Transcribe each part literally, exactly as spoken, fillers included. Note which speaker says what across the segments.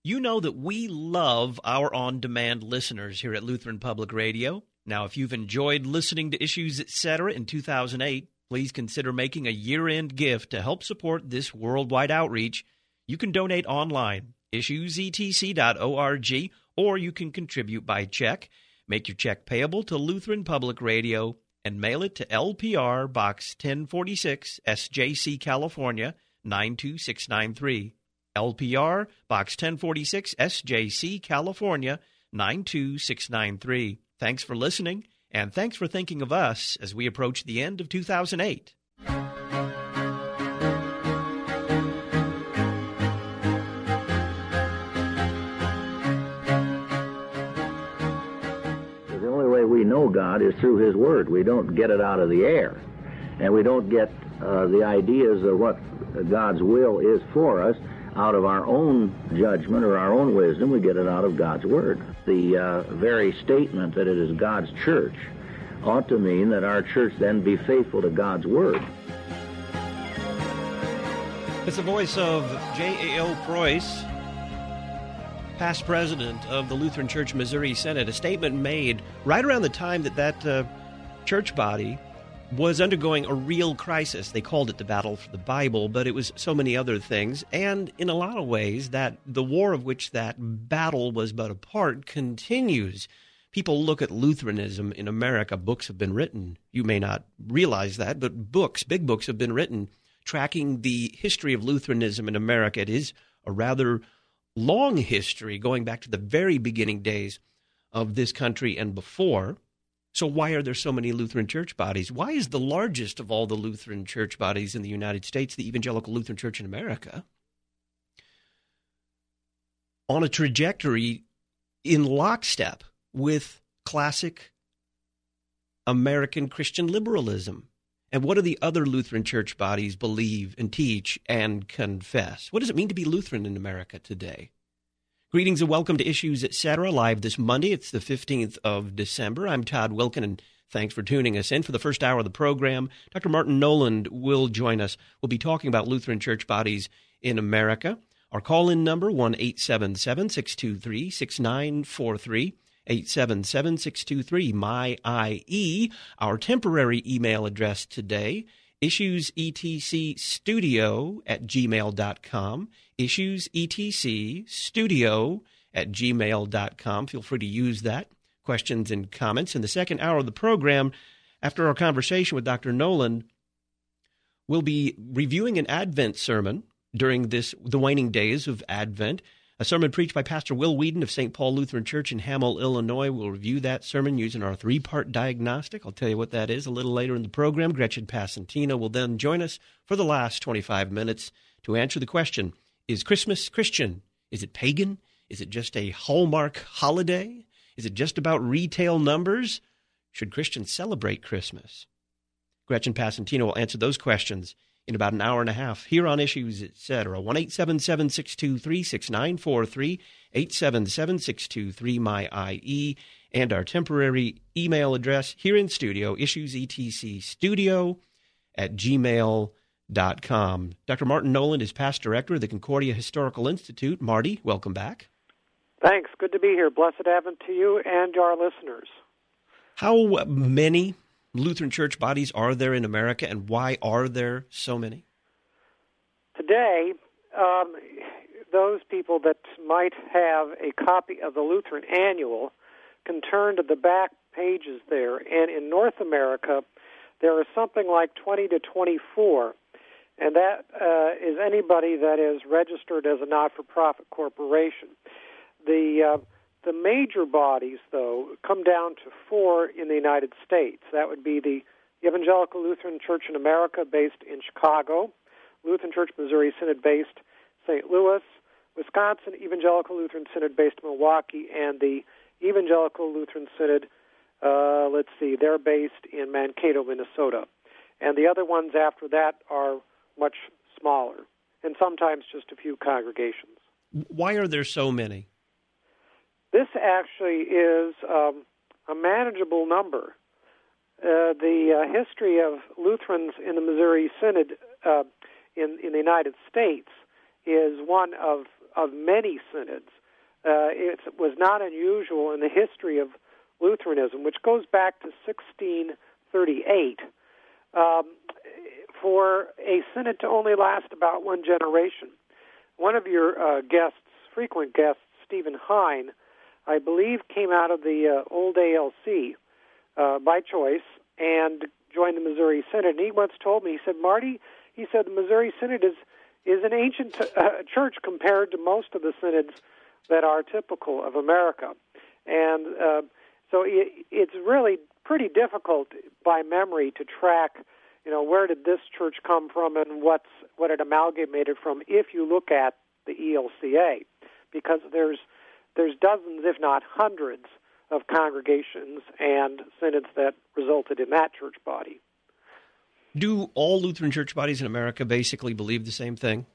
Speaker 1: You know that we love our on-demand listeners here at Lutheran Public Radio. Now, if you've enjoyed listening to Issues, et cetera in two thousand eight, please consider making a year-end gift to help support this worldwide outreach. You can donate online, issues e t c dot org, or you can contribute by check. Make your check payable to Lutheran Public Radio and mail it to L P R Box ten forty-six, S J C, California, nine two six nine three. L P R Box ten forty-six, S J C, California, nine two six nine three. Thanks for listening, and thanks for thinking of us as we approach the end of two thousand eight.
Speaker 2: The only way we know God is through His Word. We don't get it out of the air, and we don't get uh, the ideas of what God's will is for us out of our own judgment or our own wisdom. We get it out of God's Word. The uh, very statement that it is God's church ought to mean that our church then be faithful to God's Word.
Speaker 1: It's the voice of J A L Preuss, past president of the Lutheran Church Missouri Synod, a statement made right around the time that that uh, church body was undergoing a real crisis. They called it the battle for the Bible, but it was so many other things. And in a lot of ways, that the war of which that battle was but a part continues. People look at Lutheranism in America. Books have been written. You may not realize that, but books, big books have been written tracking the history of Lutheranism in America. It is a rather long history going back to the very beginning days of this country and before. So why are there so many Lutheran church bodies? Why is the largest of all the Lutheran church bodies in the United States the Evangelical Lutheran Church in America on a trajectory in lockstep with classic American Christian liberalism? And what do the other Lutheran church bodies believe and teach and confess? What does it mean to be Lutheran in America today? Greetings and welcome to Issues, et cetera, live this Monday. It's the fifteenth of December. I'm Todd Wilken, and thanks for tuning us in. For the first hour of the program, Doctor Martin Noland will join us. We'll be talking about Lutheran church bodies in America. Our call-in number, one eight seven seven, six two three, six nine four three, eight seven seven, six two three, M Y I E. Our temporary email address today, issuesetcstudio at gmail dot com. issuesetcstudio at gmail dot com. Feel free to use that. Questions and comments. In the second hour of the program, after our conversation with Doctor Noland, we'll be reviewing an Advent sermon during this the waning days of Advent. A sermon preached by Pastor Will Whedon of Saint Paul Lutheran Church in Hamel, Illinois. We'll review that sermon using our three-part diagnostic. I'll tell you what that is a little later in the program. Gretchen Passantino will then join us for the last twenty-five minutes to answer the question, is Christmas Christian? Is it pagan? Is it just a Hallmark holiday? Is it just about retail numbers? Should Christians celebrate Christmas? Gretchen Passantino will answer those questions in about an hour and a half here on Issues, et cetera. one eight seven seven, six two three, six nine four three, eight seven seven, six two three, M Y I E, and our temporary email address here in studio, issuesetcstudio at gmail dot com. Doctor Martin Noland is past director of the Concordia Historical Institute. Marty, welcome back.
Speaker 3: Thanks. Good to be here. Blessed Advent to you and our listeners.
Speaker 1: How many Lutheran church bodies are there in America, and why are there so many?
Speaker 3: Today, um, those people that might have a copy of the Lutheran Annual can turn to the back pages there, and in North America, there are something like twenty to twenty-four, and that uh, is anybody that is registered as a not-for-profit corporation. The uh, The major bodies, though, come down to four in the United States. That would be the Evangelical Lutheran Church in America, based in Chicago, Lutheran Church Missouri Synod, based Saint Louis, Wisconsin Evangelical Lutheran Synod, based in Milwaukee, and the Evangelical Lutheran Synod, uh, let's see, they're based in Mankato, Minnesota. And the other ones after that are much smaller, and sometimes just a few congregations.
Speaker 1: Why are there so many?
Speaker 3: This actually is um, a manageable number. Uh, the uh, history of Lutherans in the Missouri Synod uh, in, in the United States is one of of many synods. Uh, it was not unusual in the history of Lutheranism, which goes back to sixteen thirty-eight, um, for a synod to only last about one generation. One of your uh, guests, frequent guests, Stephen Hine, I believe came out of the uh, old A L C uh, by choice and joined the Missouri Synod. And he once told me, he said, Marty, he said, the Missouri Synod is, is an ancient uh, church compared to most of the synods that are typical of America. And uh, so it, it's really pretty difficult by memory to track, you know, where did this church come from and what's what it amalgamated from if you look at the E L C A, because there's there's dozens, if not hundreds, of congregations and synods that resulted in that church body.
Speaker 1: Do all Lutheran church bodies in America basically believe the same thing?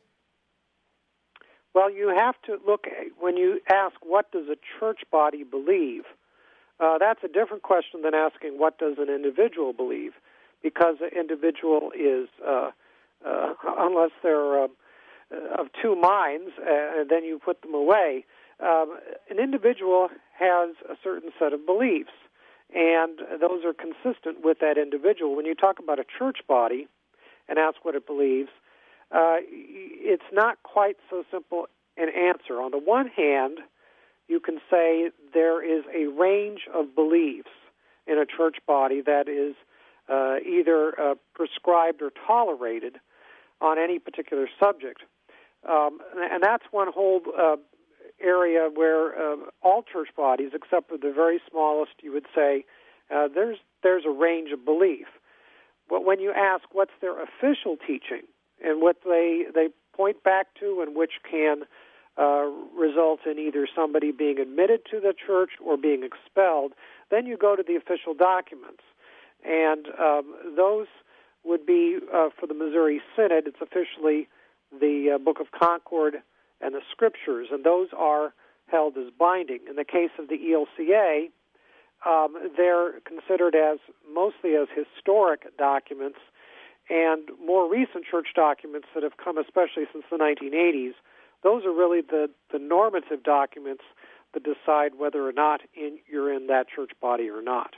Speaker 3: Well, you have to look at, when you ask what does a church body believe, uh, that's a different question than asking what does an individual believe, because an individual is, uh, uh, unless they're uh, of two minds, uh, then you put them away. Um, an individual has a certain set of beliefs, and those are consistent with that individual. When you talk about a church body and ask what it believes, uh, it's not quite so simple an answer. On the one hand, you can say there is a range of beliefs in a church body that is uh, either uh, prescribed or tolerated on any particular subject. Um, and that's one whole uh, area where uh, all church bodies, except for the very smallest, you would say, uh, there's there's a range of belief. But when you ask what's their official teaching and what they they point back to and which can uh, result in either somebody being admitted to the church or being expelled, then you go to the official documents. And um, those would be, uh, for the Missouri Synod, it's officially the uh, Book of Concord and the Scriptures, and those are held as binding. In the case of the E L C A, um, they're considered as mostly as historic documents, and more recent church documents that have come, especially since the nineteen eighties, those are really the, the normative documents that decide whether or not in, you're in that church body or not.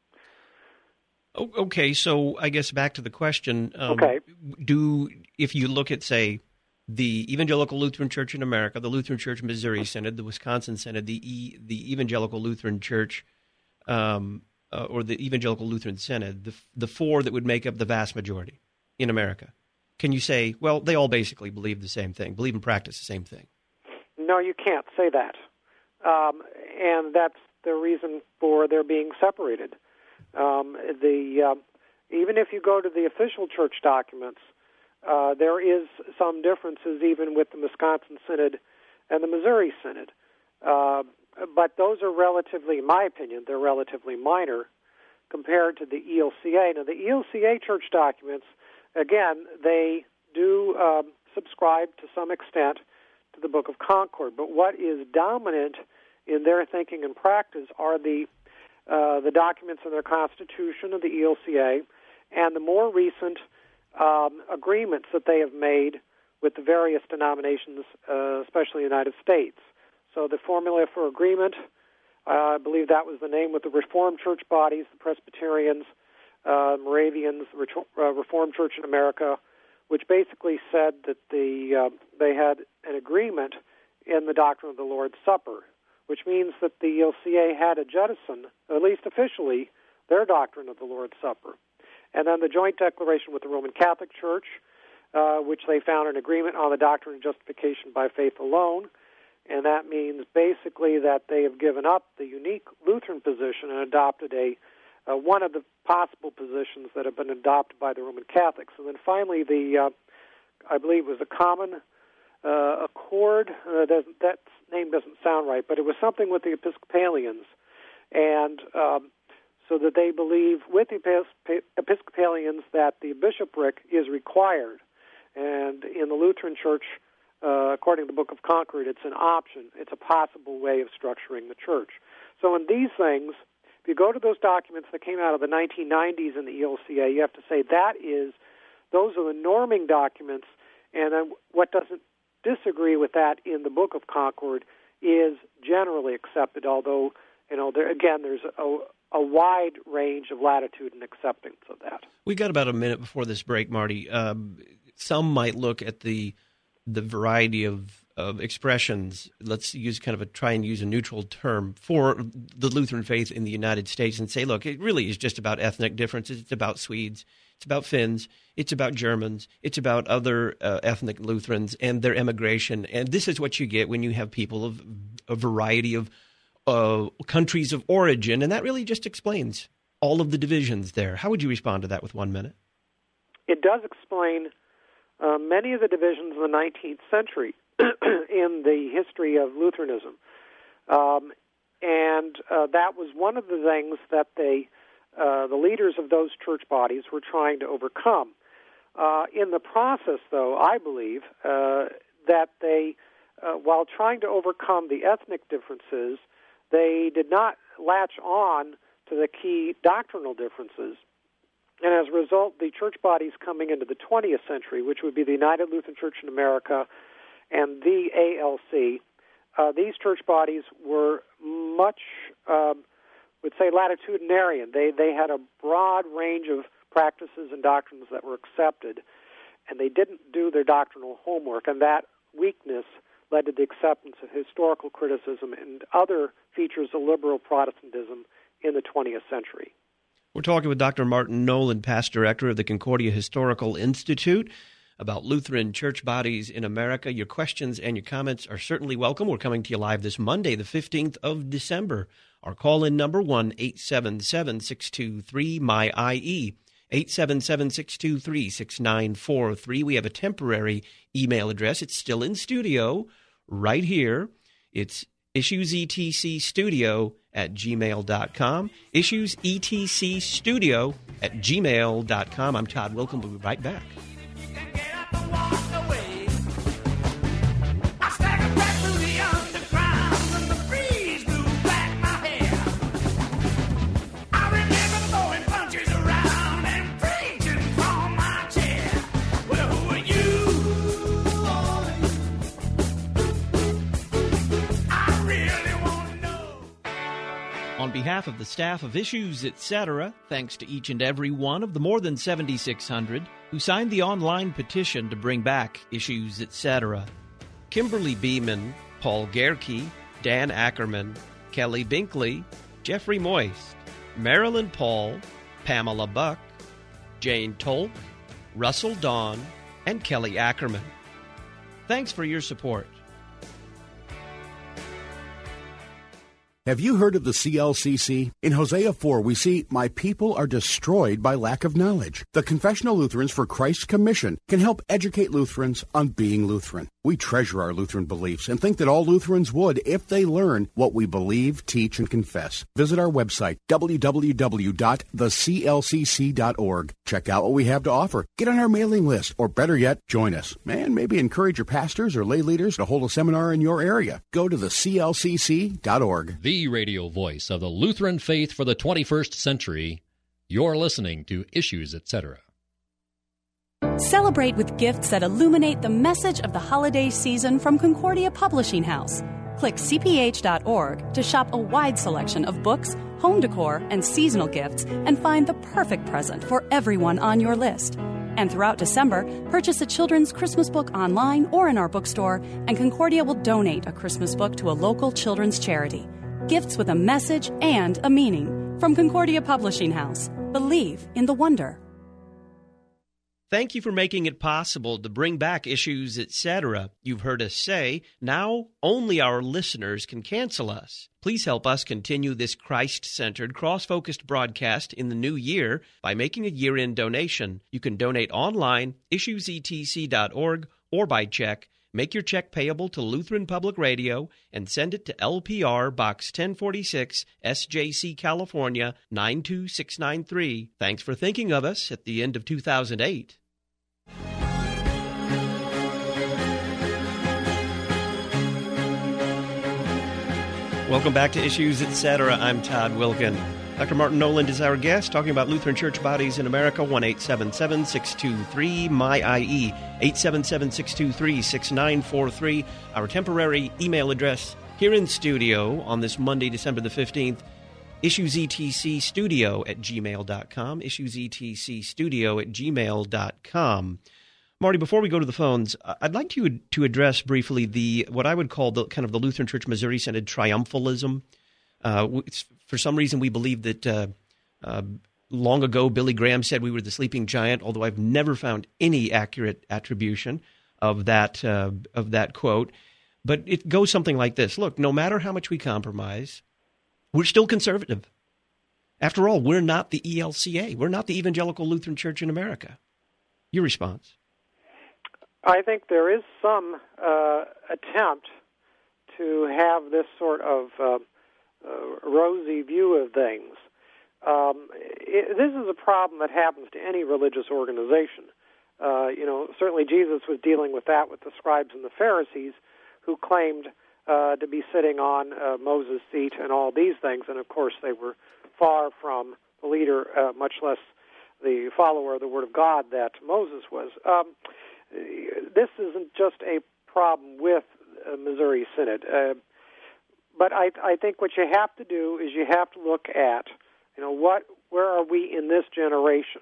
Speaker 1: Okay, so I guess back to the question. Um,
Speaker 3: okay.
Speaker 1: Do if you look at, say, the Evangelical Lutheran Church in America, the Lutheran Church Missouri Synod, the Wisconsin Synod, the e, the Evangelical Lutheran Church, um, uh, or the Evangelical Lutheran Synod, the the four that would make up the vast majority in America, can you say, well, they all basically believe the same thing, believe and practice the same thing?
Speaker 3: No, you can't say that, um, and that's the reason for their being separated. Um, the um, even if you go to the official church documents, uh, there is some differences even with the Wisconsin Synod and the Missouri Synod. Uh, but those are relatively, in my opinion, they're relatively minor compared to the E L C A. Now, the E L C A church documents, again, they do um, subscribe to some extent to the Book of Concord. But what is dominant in their thinking and practice are the Uh, the documents in their Constitution of the E L C A and the more recent um, agreements that they have made with the various denominations, uh, especially the United States. So the Formula for Agreement, uh, I believe that was the name with the Reformed church bodies, the Presbyterians, uh, Moravians, the uh, Reformed Church in America, which basically said that the uh, they had an agreement in the doctrine of the Lord's Supper, which means that the E L C A had to jettison, at least officially, their doctrine of the Lord's Supper. And then the joint declaration with the Roman Catholic Church, uh, which they found an agreement on the doctrine of justification by faith alone, and that means basically that they have given up the unique Lutheran position and adopted a uh, one of the possible positions that have been adopted by the Roman Catholics. And then finally, the uh, I believe it was the Common uh, Accord. Uh, that, that name doesn't sound right, but it was something with the Episcopalians, and um, so that they believe with the Episcopalians that the bishopric is required, and in the Lutheran Church, uh, according to the Book of Concord, it's an option. It's a possible way of structuring the church. So in these things, if you go to those documents that came out of the nineteen nineties in the E L C A, you have to say that is, those are the norming documents, and then what doesn't disagree with that in the Book of Concord is generally accepted, although, you know, there, again, there's a, a wide range of latitude and acceptance of that.
Speaker 1: We got about a minute before this break, Marty. Um, some might look at the the variety of, of expressions. Let's use kind of a try and use a neutral term for the Lutheran faith in the United States and say, look, it really is just about ethnic differences. It's about Swedes. It's about Finns. It's about Germans. It's about other uh, ethnic Lutherans and their emigration. And this is what you get when you have people of a variety of uh, countries of origin. And that really just explains all of the divisions there. How would you respond to that with one minute?
Speaker 3: It does explain uh, many of the divisions in the nineteenth century in the history of Lutheranism. Um, and uh, that was one of the things that they, uh, the leaders of those church bodies were trying to overcome. Uh, in the process, though, I believe uh, that they, uh, while trying to overcome the ethnic differences, they did not latch on to the key doctrinal differences. And as a result, the church bodies coming into the twentieth century, which would be the United Lutheran Church in America and the A L C, uh, these church bodies were much, um, would say, latitudinarian. They they had a broad range of practices and doctrines that were accepted, and they didn't do their doctrinal homework, and that weakness led to the acceptance of historical criticism and other features of liberal Protestantism in the twentieth century.
Speaker 1: We're talking with Doctor Martin Nolan, past director of the Concordia Historical Institute, about Lutheran church bodies in America. Your questions and your comments are certainly welcome. We're coming to you live this Monday, the fifteenth of December. Our call-in number, one eight seven seven, six two three, M Y I E, eight seven seven, six two three, six nine four three. We have a temporary email address. It's still in studio right here. It's issuesetcstudio at gmail dot com. issuesetcstudio at gmail dot com. I'm Todd Wilken. We'll be right back. On behalf of the staff of Issues, et cetera, thanks to each and every one of the more than seventy-six hundred who signed the online petition to bring back Issues, et cetera. Kimberly Beeman, Paul Gerke, Dan Ackerman, Kelly Binkley, Jeffrey Moist, Marilyn Paul, Pamela Buck, Jane Tolk, Russell Dawn, and Kelly Ackerman. Thanks for your support.
Speaker 4: Have you heard of the C L C C? In Hosea four, we see, "My people are destroyed by lack of knowledge." The Confessional Lutherans for Christ's Commission can help educate Lutherans on being Lutheran. We treasure our Lutheran beliefs and think that all Lutherans would if they learn what we believe, teach, and confess. Visit our website, w w w dot the c l c c dot org. Check out what we have to offer. Get on our mailing list, or better yet, join us. And maybe encourage your pastors or lay leaders to hold a seminar in your area. Go to the c l c c dot org.
Speaker 5: The radio voice of the Lutheran faith for the twenty-first century. You're listening to Issues, et cetera.
Speaker 6: Celebrate with gifts that illuminate the message of the holiday season from Concordia Publishing House. Click c p h dot org to shop a wide selection of books, home decor, and seasonal gifts and find the perfect present for everyone on your list. And throughout December, purchase a children's Christmas book online or in our bookstore, and Concordia will donate a Christmas book to a local children's charity. Gifts with a message and a meaning. From Concordia Publishing House. Believe in the wonder.
Speaker 1: Thank you for making it possible to bring back Issues, et cetera. You've heard us say, now only our listeners can cancel us. Please help us continue this Christ-centered, cross-focused broadcast in the new year by making a year-end donation. You can donate online, issues e t c dot org, or by check. Make your check payable to Lutheran Public Radio and send it to L P R Box ten forty-six, S J C, California, nine two six nine three. Thanks for thinking of us at the end of two thousand eight. Welcome back to Issues, et cetera. I'm Todd Wilken. Doctor Martin Noland is our guest, talking about Lutheran church bodies in America. one eight seven seven, six two three, M Y I E, eight seven seven, six two three, six nine four three. Our temporary email address here in studio on this Monday, December the fifteenth, issuesetcstudio at gmail dot com, issuesetcstudio at gmail dot com. Marty, before we go to the phones, I'd like you to address briefly the what I would call the kind of the Lutheran Church Missouri Synod triumphalism. Uh, for some reason, we believe that uh, uh, long ago Billy Graham said we were the sleeping giant, although I've never found any accurate attribution of that uh, of that quote. But it goes something like this. Look, no matter how much we compromise, we're still conservative. After all, we're not the E L C A. We're not the Evangelical Lutheran Church in America. Your response?
Speaker 3: I think there is some uh, attempt to have this sort of uh, uh, rosy view of things. Um, it, this is a problem that happens to any religious organization. Uh, you know, certainly Jesus was dealing with that with the scribes and the Pharisees, who claimed uh, to be sitting on uh, Moses' seat and all these things, and of course they were far from the leader, uh, much less the follower of the Word of God that Moses was. Um, this isn't just a problem with uh, Missouri Synod, uh, but I, I think what you have to do is you have to look at, you know, what where are we in this generation?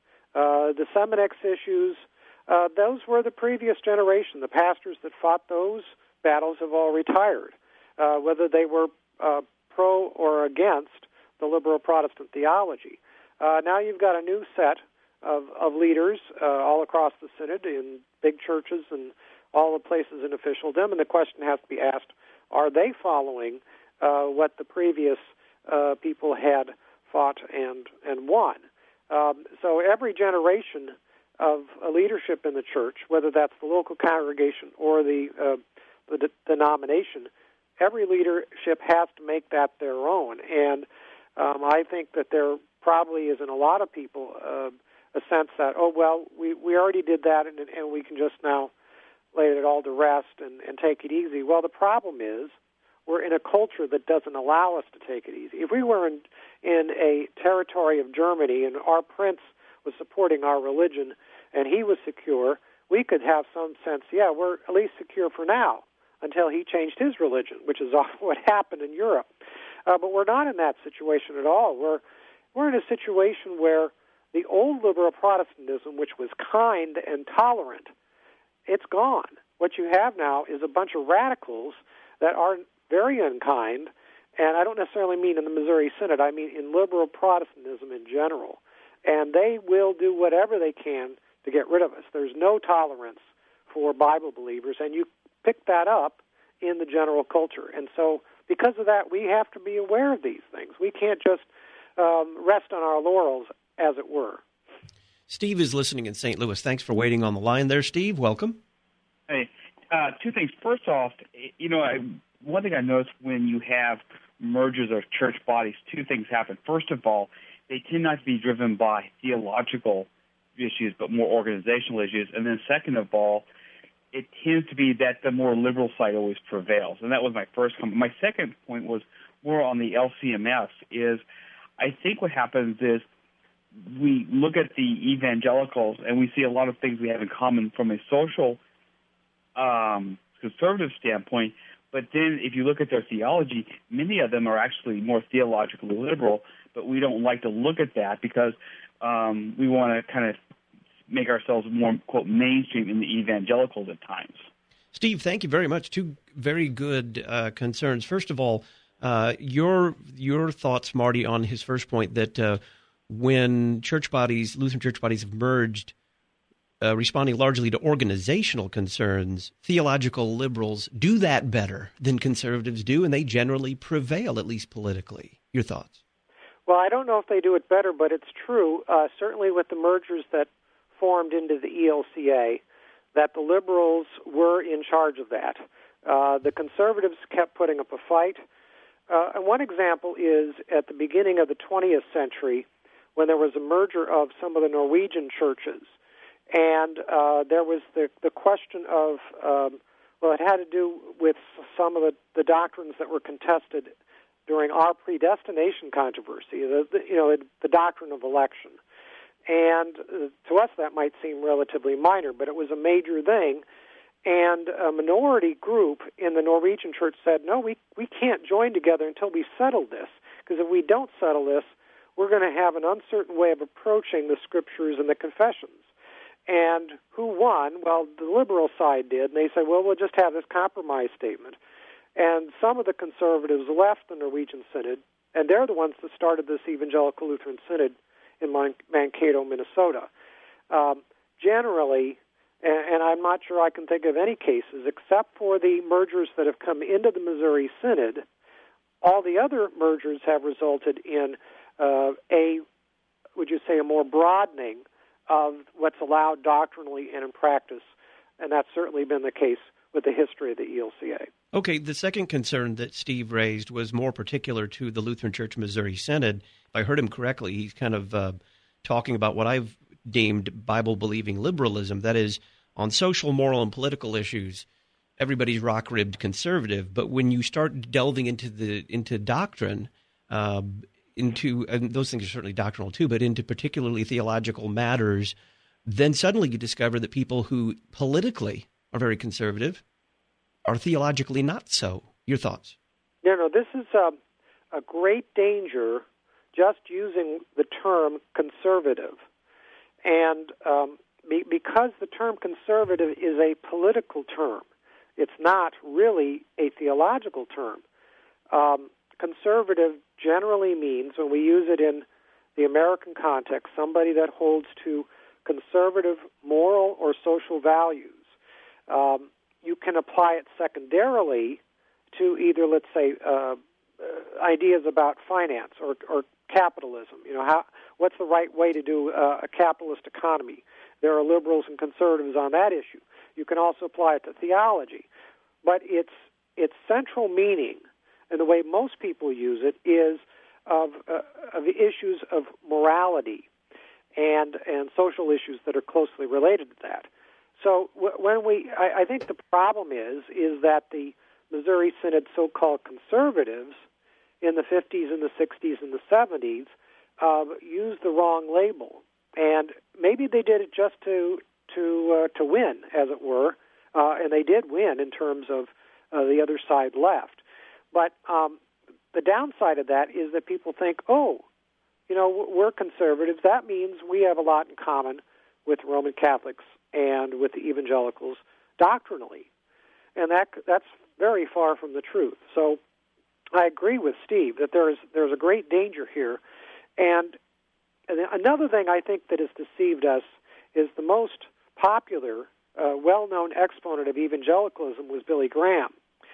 Speaker 3: Uh, the Seminex issues, uh, those were the previous generation. The pastors that fought those battles have all retired, uh, whether they were uh, pro or against the liberal Protestant theology. Uh, now you've got a new set of, of leaders uh, all across the Synod in big churches and all the places in officialdom, and the question has to be asked, are they following uh, what the previous uh, people had fought and, and won? Um, so every generation of uh, leadership in the church, whether that's the local congregation or the uh, the de- denomination, every leadership has to make that their own. And um, I think that there probably is in a lot of people uh, a sense that, oh, well, we, we already did that and, and we can just now lay it all to rest and, and take it easy. Well, the problem is we're in a culture that doesn't allow us to take it easy. If we were in, in a territory of Germany and our prince was supporting our religion and he was secure, we could have some sense, yeah, we're at least secure for now, until he changed his religion, which is what happened in Europe. Uh, but we're not in that situation at all. We're we're in a situation where the old liberal Protestantism, which was kind and tolerant, it's gone. What you have now is a bunch of radicals that are very unkind, and I don't necessarily mean in the Missouri Synod, I mean in liberal Protestantism in general. And they will do whatever they can to get rid of us. There's no tolerance for Bible believers, and you pick that up in the general culture. And so because of that, we have to be aware of these things. We can't just um, rest on our laurels, as it were.
Speaker 1: Steve is listening in Saint Louis. Thanks for waiting on the line there, Steve. Welcome.
Speaker 7: Hey, uh, two things. First off, you know, I, one thing I noticed when you have mergers of church bodies, two things happen. First of all, they tend not to be driven by theological issues, but more organizational issues. And then second of all, it tends to be that the more liberal side always prevails. And that was my first comment. My second point was more on the L C M S is I think what happens is we look at the evangelicals and we see a lot of things we have in common from a social um, conservative standpoint. But then if you look at their theology, many of them are actually more theologically liberal, but we don't like to look at that because um, we want to kind of make ourselves more, quote, mainstream in the evangelicals at times.
Speaker 1: Steve, thank you very much. Two very good uh, concerns. First of all, uh, your your thoughts, Marty, on his first point that uh, when church bodies, Lutheran church bodies have merged, uh, responding largely to organizational concerns, theological liberals do that better than conservatives do, and they generally prevail, at least politically. Your thoughts?
Speaker 3: Well, I don't know if they do it better, but it's true, uh, certainly with the mergers that formed into the E L C A, that the liberals were in charge of that. Uh, the conservatives kept putting up a fight. Uh, and one example is at the beginning of the twentieth century when there was a merger of some of the Norwegian churches. And uh, there was the, the question of, um, well, it had to do with some of the, the doctrines that were contested during our predestination controversy, the, the, you know, the doctrine of election. And uh, to us that might seem relatively minor, but it was a major thing. And a minority group in the Norwegian church said, no, we, we can't join together until we settle this, because if we don't settle this, we're going to have an uncertain way of approaching the Scriptures and the confessions. And who won? Well, the liberal side did, and they said, well, we'll just have this compromise statement. And some of the conservatives left the Norwegian Synod, and they're the ones that started this Evangelical Lutheran Synod in Man- Mankato, Minnesota. Um, generally, and, and I'm not sure I can think of any cases, except for the mergers that have come into the Missouri Synod, all the other mergers have resulted in uh, a, would you say, a more broadening of what's allowed doctrinally and in practice, and that's certainly been the case with the history of the E L C A.
Speaker 1: Okay, the second concern that Steve raised was more particular to the Lutheran Church Missouri Synod. If I heard him correctly, he's kind of uh, talking about what I've deemed Bible-believing liberalism. That is, on social, moral, and political issues, everybody's rock-ribbed conservative. But when you start delving into the into doctrine, uh, into and those things are certainly doctrinal too, but into particularly theological matters, then suddenly you discover that people who politically are very conservative are theologically not so. Your thoughts?
Speaker 3: No, no, this is a, a great danger just using the term conservative. And um, be, because the term conservative is a political term, it's not really a theological term. Um, conservative generally means, when we use it in the American context, somebody that holds to conservative moral or social values. Um, you can apply it secondarily to either, let's say, uh, uh, ideas about finance or, or capitalism. You know, how what's the right way to do uh, a capitalist economy? There are liberals and conservatives on that issue. You can also apply it to theology, but its its central meaning and the way most people use it is of uh, of the issues of morality and and social issues that are closely related to that. So w- when we, I, I think the problem is is that the Missouri Synod so-called conservatives in the fifties and the sixties and the seventies uh, used the wrong label, and maybe they did it just to to uh, to win, as it were, uh, and they did win in terms of uh, the other side left. But um, the downside of that is that people think, oh, you know, we're conservatives. That means we have a lot in common with Roman Catholics and with the evangelicals doctrinally. And that that's very far from the truth. So I agree with Steve that there's there's a great danger here. And another thing I think that has deceived us is the most popular, uh, well-known exponent of evangelicalism was Billy Graham.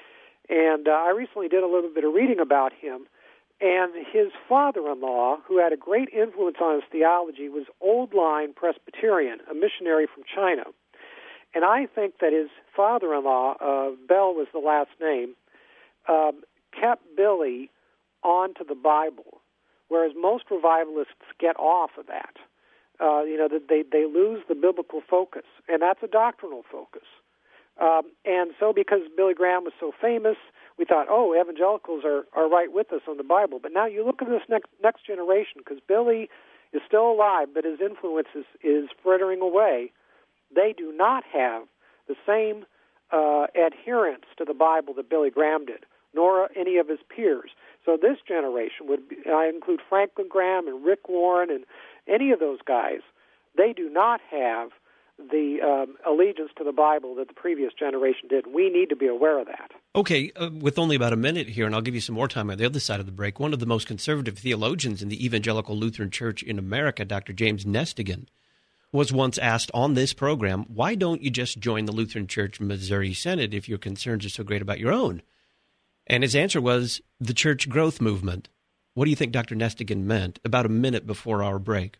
Speaker 3: And uh, I recently did a little bit of reading about him. And his father-in-law, who had a great influence on his theology, was Old Line Presbyterian, a missionary from China. And I think that his father-in-law, uh, Bell was the last name, um, kept Billy onto the Bible, whereas most revivalists get off of that. Uh, you know, that they, they lose the biblical focus, and that's a doctrinal focus. Um, and so because Billy Graham was so famous, we thought, oh, evangelicals are, are right with us on the Bible. But now you look at this next next generation, because Billy is still alive, but his influence is, is frittering away. They do not have the same uh, adherence to the Bible that Billy Graham did, nor any of his peers. So this generation, would be, I include Franklin Graham and Rick Warren and any of those guys, they do not have the um, allegiance to the Bible that the previous generation did. We need to be aware of that.
Speaker 1: Okay, uh, with only about a minute here, and I'll give you some more time on the other side of the break, one of the most conservative theologians in the Evangelical Lutheran Church in America, Doctor James Nestingen, was once asked on this program, why don't you just join the Lutheran Church Missouri Synod if your concerns are so great about your own? And his answer was the church growth movement. What do you think Doctor Nestingen meant about a minute before our break?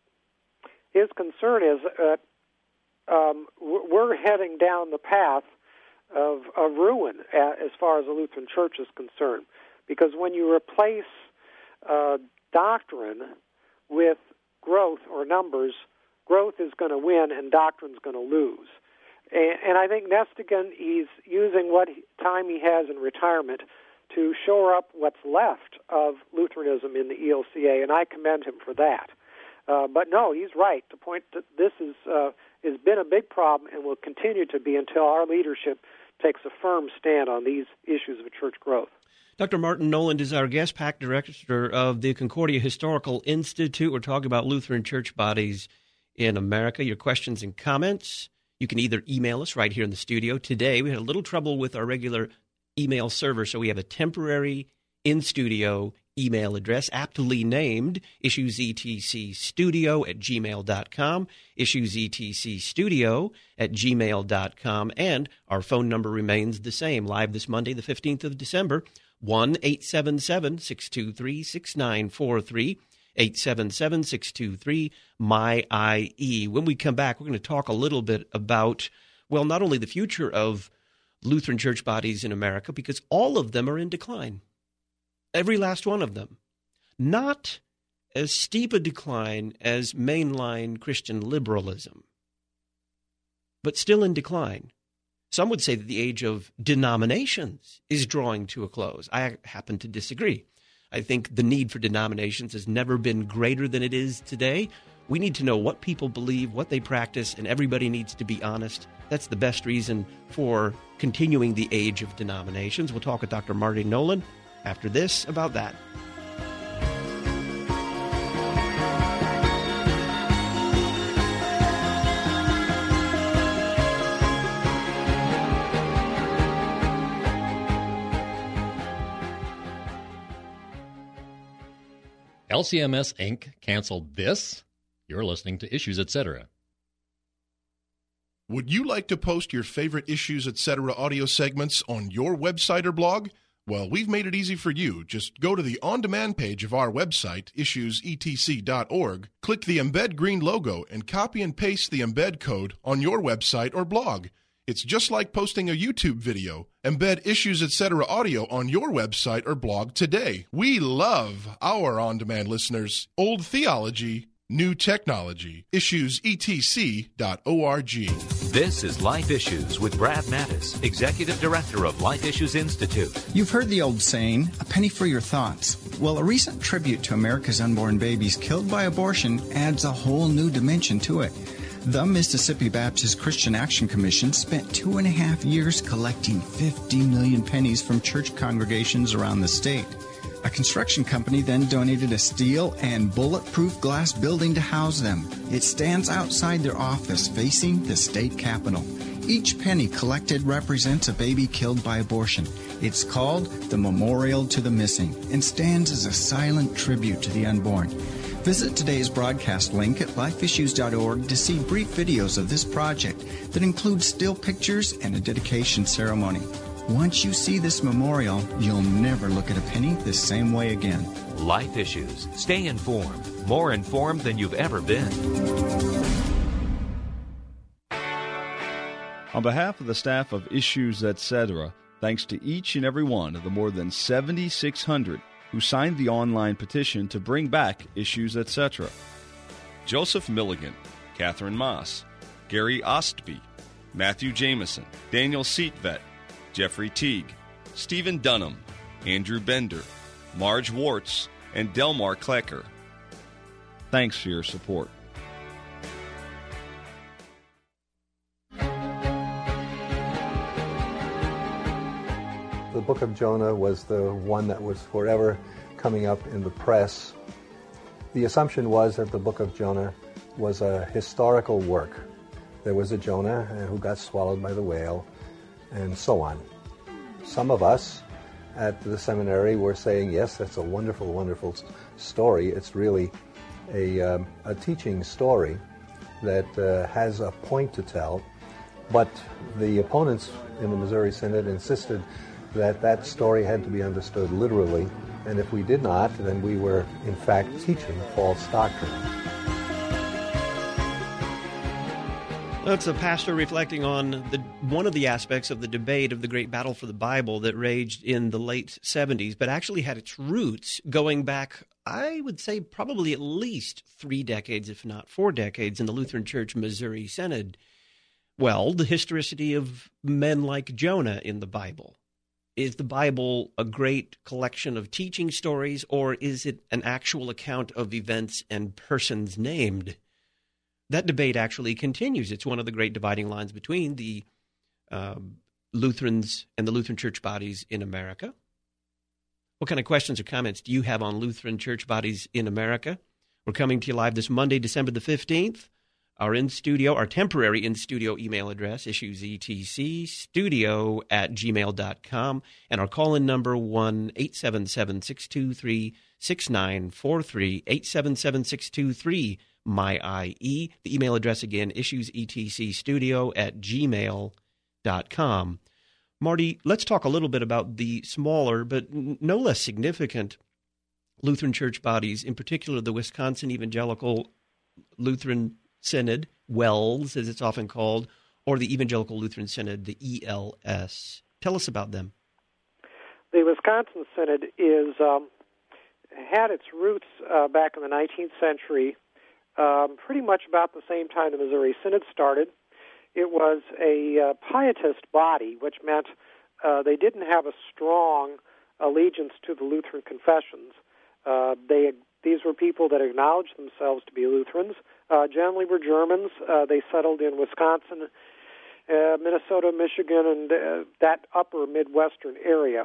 Speaker 3: His concern is that um, we're heading down the path of, of ruin as far as the Lutheran Church is concerned, because when you replace uh, doctrine with growth or numbers, growth is going to win and doctrine's going to lose. And, and I think Nestingen, he's using what he, time he has in retirement to shore up what's left of Lutheranism in the E L C A, and I commend him for that. Uh, but no, he's right to point that this is uh, has been a big problem and will continue to be until our leadership takes a firm stand on these issues of church growth.
Speaker 1: Doctor Martin Noland is our guest, PAC Director of the Concordia Historical Institute. We're talking about Lutheran church bodies in America. Your questions and comments, you can either email us right here in the studio. Today, we had a little trouble with our regular email server, so we have a temporary in-studio email address, aptly named issuesetcstudio at gmail dot com, issuesetcstudio at gmail dot com, and our phone number remains the same, live this Monday, the fifteenth of December, one eight seven seven, six two three, six nine four three, eight seven seven, six two three, M Y I E. When we come back, we're going to talk a little bit about, well, not only the future of Lutheran church bodies in America, because all of them are in decline. Every last one of them. Not as steep a decline as mainline Christian liberalism, but still in decline. Some would say that the age of denominations is drawing to a close. I happen to disagree. I think the need for denominations has never been greater than it is today. We need to know what people believe, what they practice, and everybody needs to be honest. That's the best reason for continuing the age of denominations. We'll talk with Doctor Martin Noland after this about that.
Speaker 5: L C M S Incorporated canceled this? You're listening to Issues, et cetera.
Speaker 8: Would you like to post your favorite Issues, et cetera audio segments on your website or blog? Well, we've made it easy for you. Just go to the on-demand page of our website, issues e t c dot org, click the Embed Green logo, and copy and paste the embed code on your website or blog. It's just like posting a YouTube video. Embed Issues, et cetera audio on your website or blog today. We love our on-demand listeners. Old theology, new technology. issues e t c dot org.
Speaker 9: This is Life Issues with Brad Mattis, Executive Director of Life Issues Institute.
Speaker 10: You've heard the old saying, a penny for your thoughts. Well, a recent tribute to America's unborn babies killed by abortion adds a whole new dimension to it. The Mississippi Baptist Christian Action Commission spent two and a half years collecting fifty million pennies from church congregations around the state. A construction company then donated a steel and bulletproof glass building to house them. It stands outside their office facing the state capitol. Each penny collected represents a baby killed by abortion. It's called the Memorial to the Missing and stands as a silent tribute to the unborn. Visit today's broadcast link at life issues dot org to see brief videos of this project that include still pictures and a dedication ceremony. Once you see this memorial, you'll never look at a penny the same way again.
Speaker 9: Life Issues. Stay informed. More informed than you've ever been.
Speaker 11: On behalf of the staff of Issues, et cetera, thanks to each and every one of the more than seven thousand six hundred who signed the online petition to bring back Issues, et cetera. Joseph Milligan, Catherine Moss, Gary Ostby, Matthew Jameson, Daniel Seatvet, Jeffrey Teague, Stephen Dunham, Andrew Bender, Marge Wartz, and Delmar Klecker. Thanks for your support.
Speaker 12: The book of Jonah was the one that was forever coming up in the press. The assumption was that the book of Jonah was a historical work. There was a Jonah who got swallowed by the whale, and so on. Some of us at the seminary were saying, yes, that's a wonderful, wonderful story. It's really a, um, a teaching story that uh, has a point to tell. But the opponents in the Missouri Synod insisted that that story had to be understood literally, and if we did not, then we were, in fact, teaching false doctrine.
Speaker 1: That's a pastor reflecting on the one of the aspects of the debate of the great battle for the Bible that raged in the late seventies, but actually had its roots going back, I would say, probably at least three decades, if not four decades, in the Lutheran Church Missouri Synod. Well, the historicity of men like Jonah in the Bible. is the Bible a great collection of teaching stories, or is it an actual account of events and persons named? That debate actually continues. It's one of the great dividing lines between the um, Lutherans and the Lutheran church bodies in America. What kind of questions or comments do you have on Lutheran church bodies in America? We're coming to you live this Monday, December the fifteenth. Our in-studio, our temporary in-studio email address, issues E T C, studio at gmail dot com, and our call-in number, one eight seven seven, six two three, six nine four three, eight seven seven, six two three, M Y I E. The email address again, issues E T C, studio at gmail dot com. Marty, let's talk a little bit about the smaller but no less significant Lutheran church bodies, in particular the Wisconsin Evangelical Lutheran Synod, WELS as it's often called, or the Evangelical Lutheran Synod, the E L S. Tell us about them.
Speaker 3: The Wisconsin Synod is um, had its roots uh, back in the nineteenth century, um, pretty much about the same time the Missouri Synod started. It was a uh, pietist body, which meant uh, they didn't have a strong allegiance to the Lutheran confessions. Uh, they These were people that acknowledged themselves to be Lutherans. Uh, generally were Germans. Uh, they settled in Wisconsin, uh, Minnesota, Michigan, and uh, that upper Midwestern area.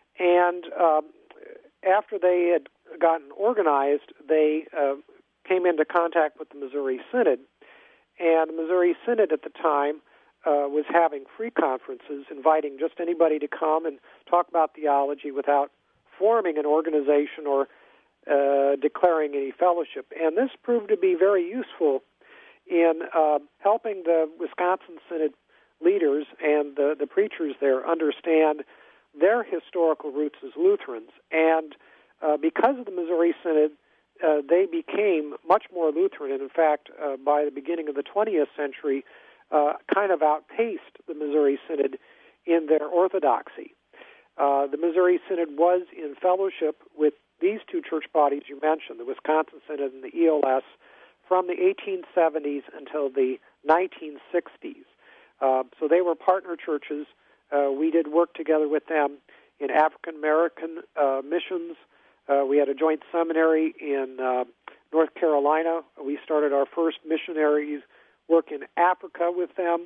Speaker 3: And uh, after they had gotten organized, they uh, came into contact with the Missouri Synod. And the Missouri Synod at the time uh, was having free conferences, inviting just anybody to come and talk about theology without forming an organization or Uh, declaring any fellowship. And this proved to be very useful in uh, helping the Wisconsin Synod leaders and the, the preachers there understand their historical roots as Lutherans. And uh, because of the Missouri Synod, uh, they became much more Lutheran, and in fact, uh, by the beginning of the twentieth century, uh, kind of outpaced the Missouri Synod in their orthodoxy. Uh, the Missouri Synod was in fellowship with these two church bodies you mentioned, the Wisconsin Synod and the E L S, from the eighteen seventies until the nineteen sixties. Uh, so they were partner churches. Uh, we did work together with them in African American uh, missions. Uh, we had a joint seminary in uh, North Carolina. We started our first missionaries work in Africa with them.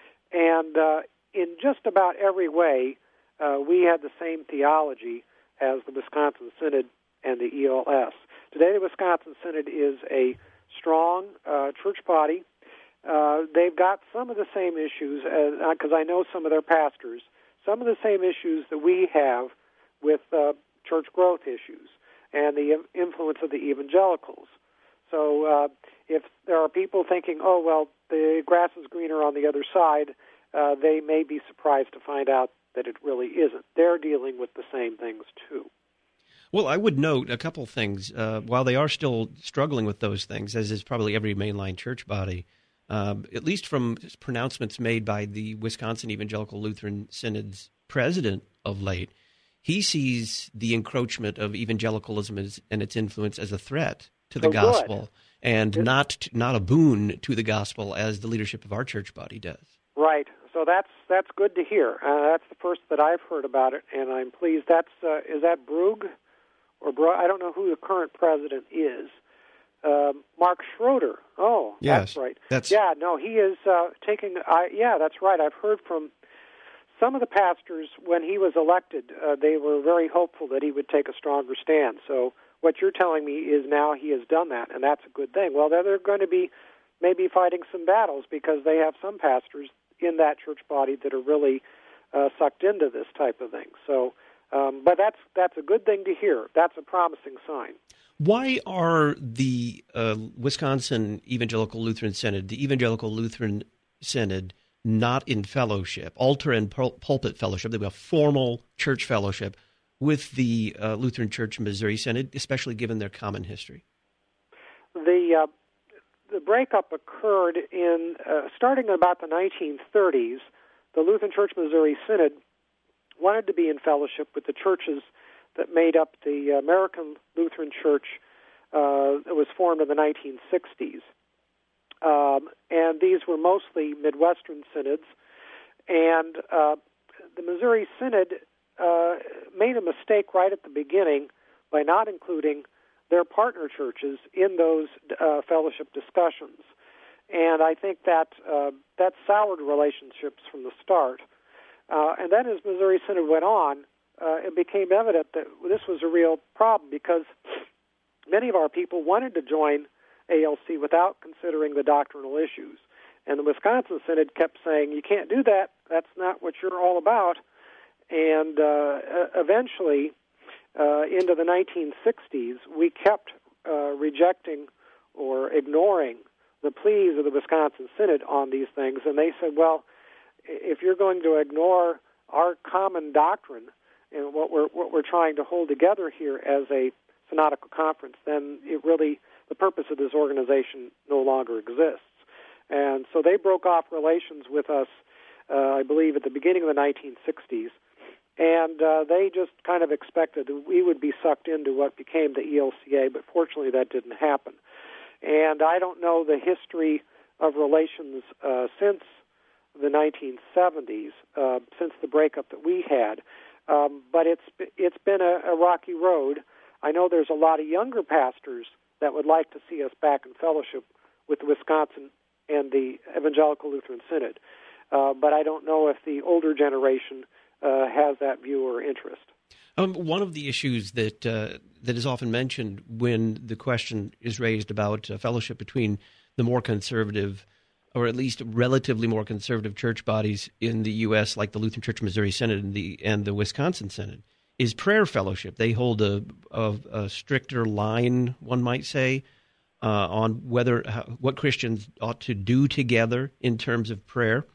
Speaker 3: And uh, in just about every way, uh, we had the same theology as the Wisconsin Synod and the E L S. Today, the Wisconsin Synod is a strong uh, church body. Uh, they've got some of the same issues, because uh, I know some of their pastors, some of the same issues that we have with uh, church growth issues and the influence of the evangelicals. So uh, if there are people thinking, oh, well, the grass is greener on the other side, uh, they may be surprised to find out that it really isn't. They're dealing with the same things, too.
Speaker 1: Well, I would note a couple things. Uh, while they are still struggling with those things, as is probably every mainline church body, uh, at least from pronouncements made by the Wisconsin Evangelical Lutheran Synod's president of late, he sees the encroachment of evangelicalism as, and its influence as a threat to the
Speaker 3: oh,
Speaker 1: gospel,
Speaker 3: good.
Speaker 1: and not not a boon to the gospel, as the leadership of our church body does.
Speaker 3: Right. So that's that's good to hear. Uh, that's the first that I've heard about it, and I'm pleased. That's uh, is that Brugge? Or I don't know who the current president is. Um, Mark Schroeder. Oh,
Speaker 1: yes,
Speaker 3: that's right.
Speaker 1: That's...
Speaker 3: Yeah, no, he is uh, taking. I, yeah, that's right. I've heard from some of the pastors when he was elected. Uh, they were very hopeful that he would take a stronger stand. So what you're telling me is now he has done that, and that's a good thing. Well, they're, they're going to be maybe fighting some battles because they have some pastors in that church body that are really uh, sucked into this type of thing. So. Um, but that's that's a good thing to hear. That's a promising sign.
Speaker 1: Why are the uh, Wisconsin Evangelical Lutheran Synod, the Evangelical Lutheran Synod, not in fellowship, altar and pul- pulpit fellowship? They have a formal church fellowship with the uh, Lutheran Church Missouri Synod, especially given their common history.
Speaker 3: The uh, the breakup occurred in uh, starting in about the nineteen thirties. The Lutheran Church Missouri Synod wanted to be in fellowship with the churches that made up the American Lutheran Church uh, that was formed in the nineteen sixties. Um, and these were mostly Midwestern synods. And uh, the Missouri Synod uh, made a mistake right at the beginning by not including their partner churches in those uh, fellowship discussions. And I think that uh, that soured relationships from the start. Uh, and then as Missouri Synod went on, uh, it became evident that this was a real problem because many of our people wanted to join A L C without considering the doctrinal issues. And the Wisconsin Synod kept saying, you can't do that. That's not what you're all about. And uh, eventually, uh, into the nineteen sixties, we kept uh, rejecting or ignoring the pleas of the Wisconsin Synod on these things. And they said, well, if you're going to ignore our common doctrine and what we're what we're trying to hold together here as a synodical conference, then it really, the purpose of this organization no longer exists. And so they broke off relations with us, uh, I believe, at the beginning of the nineteen sixties. And uh, they just kind of expected that we would be sucked into what became the E L C A, but fortunately that didn't happen. And I don't know the history of relations uh, since the nineteen seventies, uh, since the breakup that we had, um, but it's it's been a, a rocky road. I know there's a lot of younger pastors that would like to see us back in fellowship with the Wisconsin and the Evangelical Lutheran Synod, uh, but I don't know if the older generation uh, has that view or interest.
Speaker 1: Um, one of the issues that uh, that is often mentioned when the question is raised about uh, fellowship between the more conservative, or at least relatively more conservative church bodies in the U S, like the Lutheran Church Missouri Synod and the and the Wisconsin Synod, is prayer fellowship. They hold a, a, a stricter line, one might say, uh, on whether how, what Christians ought to do together in terms of prayer.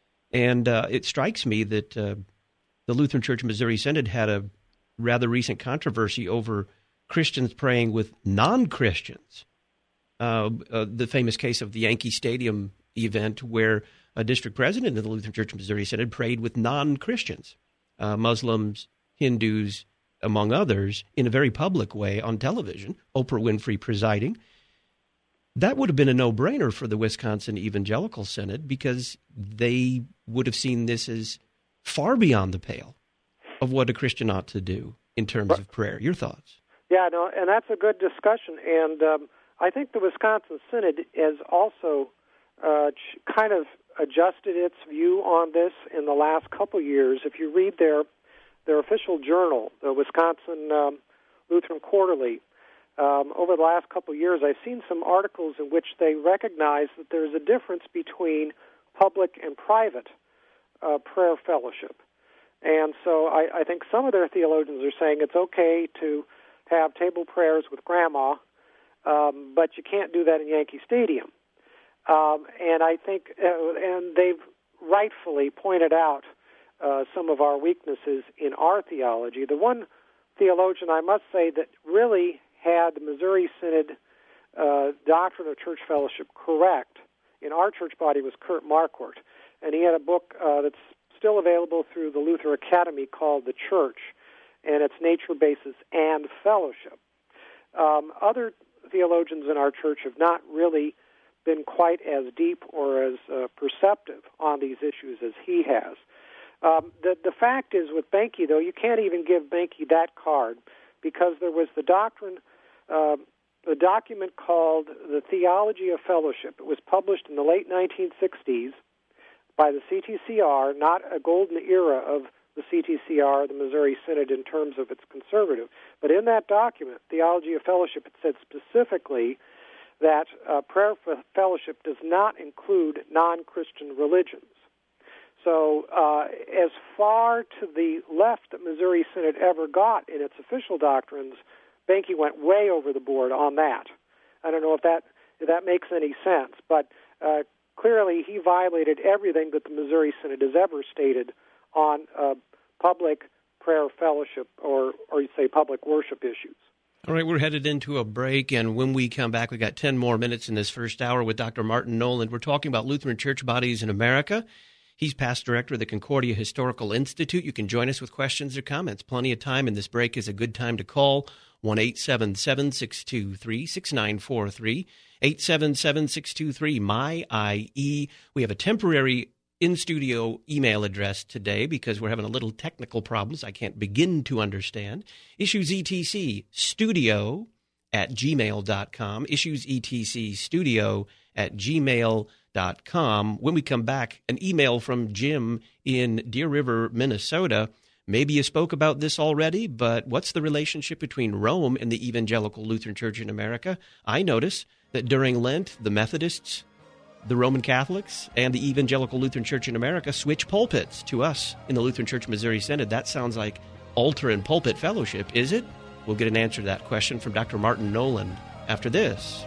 Speaker 1: And uh, it strikes me that uh, the Lutheran Church Missouri Synod had a rather recent controversy over Christians praying with non-Christians. Uh, uh, the famous case of the Yankee Stadium event where a district president of the Lutheran Church Missouri Synod prayed with non-Christians, uh, Muslims, Hindus, among others, in a very public way on television, Oprah Winfrey presiding. That would have been a no-brainer for the Wisconsin Evangelical Synod because they would have seen this as far beyond the pale of what a Christian ought to do in terms of prayer. Your thoughts?
Speaker 3: Yeah, no, and that's a good discussion. And um, I think the Wisconsin Synod has also uh, ch- kind of adjusted its view on this in the last couple years. If you read their their official journal, the Wisconsin um, Lutheran Quarterly, um, over the last couple years, I've seen some articles in which they recognize that there's a difference between public and private uh, prayer fellowship. And so I, I think some of their theologians are saying it's okay to have table prayers with grandma, um, but you can't do that in Yankee Stadium. Um, and I think, uh, and they've rightfully pointed out uh, some of our weaknesses in our theology. The one theologian, I must say, that really had the Missouri Synod uh, doctrine of church fellowship correct in our church body was Kurt Marquardt. And he had a book uh, that's still available through the Luther Academy called The Church, and its nature, basis, and fellowship. Um, other theologians in our church have not really been quite as deep or as uh, perceptive on these issues as he has. Um, the, the fact is with Benke, though, you can't even give Benke that card because there was the doctrine, uh, the document called The Theology of Fellowship. It was published in the late nineteen sixties by the C T C R, not a golden era of the C T C R, the Missouri Synod, in terms of its conservative. But in that document, Theology of Fellowship, it said specifically that uh, prayer for fellowship does not include non-Christian religions. So uh, as far to the left that Missouri Synod ever got in its official doctrines, Benke went way over the board on that. I don't know if that if that makes any sense, but uh, clearly he violated everything that the Missouri Synod has ever stated on uh, public prayer fellowship or, or you say public worship issues.
Speaker 1: All right, we're headed into a break, and when we come back, we've got ten more minutes in this first hour with Doctor Martin Noland. We're talking about Lutheran church bodies in America. He's past director of the Concordia Historical Institute. You can join us with questions or comments. Plenty of time, and this break is a good time to call one eight seven seven, six two three, six nine four three, eight seven seven, six two three, M Y I E. We have a temporary in-studio email address today because we're having a little technical problems I can't begin to understand. Issues E T C studio at gmail dot com. Issues E T C studio at gmail dot com. When we come back, an email from Jim in Deer River, Minnesota. Maybe you spoke about this already, but what's the relationship between Rome and the Evangelical Lutheran Church in America? I notice that during Lent, the Methodists, the Roman Catholics, and the Evangelical Lutheran Church in America switch pulpits to us in the Lutheran Church Missouri Synod. That sounds like altar and pulpit fellowship, is it? We'll get an answer to that question from Doctor Martin Noland after this.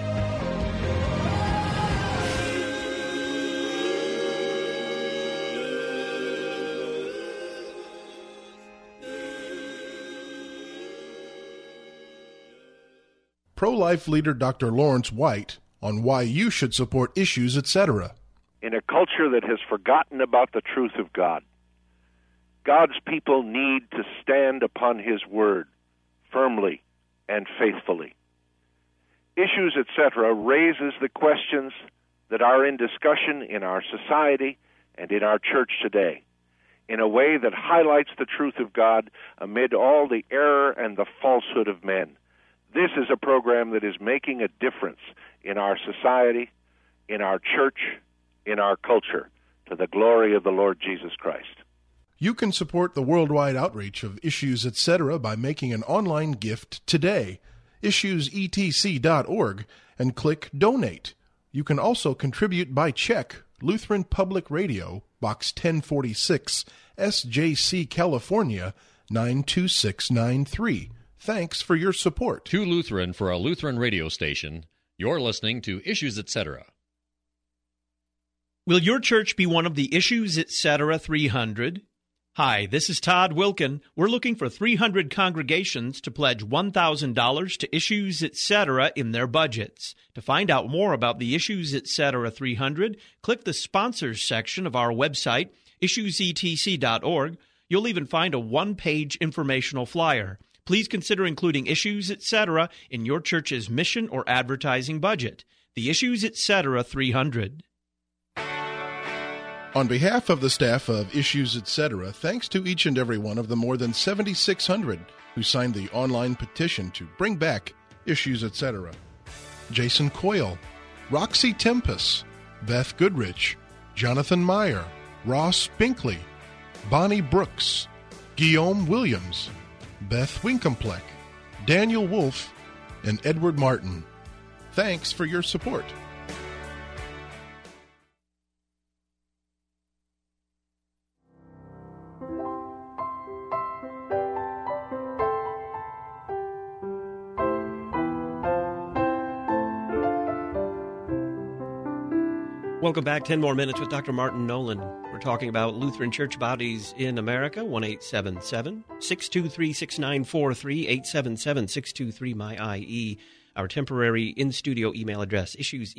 Speaker 8: Pro-life leader Doctor Lawrence White on why you should support Issues, et cetera.
Speaker 13: In a culture that has forgotten about the truth of God, God's people need to stand upon His Word firmly and faithfully. Issues, et cetera raises the questions that are in discussion in our society and in our church today in a way that highlights the truth of God amid all the error and the falsehood of men. This is a program that is making a difference in our society, in our church, in our culture, to the glory of the Lord Jesus Christ.
Speaker 8: You can support the worldwide outreach of Issues, et cetera by making an online gift today. issues e t c dot org and click Donate. You can also contribute by check. Lutheran Public Radio, Box ten forty-six, S J C, California, nine two six nine three. Thanks for your support.
Speaker 5: Too Lutheran for a Lutheran radio station. You're listening to Issues, et cetera.
Speaker 14: Will your church be one of the Issues, et cetera three hundred? Hi, this is Todd Wilkin. We're looking for three hundred congregations to pledge one thousand dollars to Issues, et cetera in their budgets. To find out more about the Issues, et cetera three hundred, click the Sponsors section of our website, issues e t c dot org. You'll even find a one-page informational flyer. Please consider including Issues, et cetera in your church's mission or advertising budget. The Issues, et cetera three hundred.
Speaker 8: On behalf of the staff of Issues, et cetera, thanks to each and every one of the more than seventy-six hundred who signed the online petition to bring back Issues, et cetera. Jason Coyle, Roxy Tempest, Beth Goodrich, Jonathan Meyer, Ross Binkley, Bonnie Brooks, Guillaume Williams, Beth Winkomplek, Daniel Wolf, and Edward Martin. Thanks for your support.
Speaker 1: Welcome back. Ten more minutes with Doctor Martin Noland. We're talking about Lutheran church bodies in America. one eight seven seven, six two three, six nine four three, eight seven seven, six two three, M Y I E. Our temporary in-studio email address,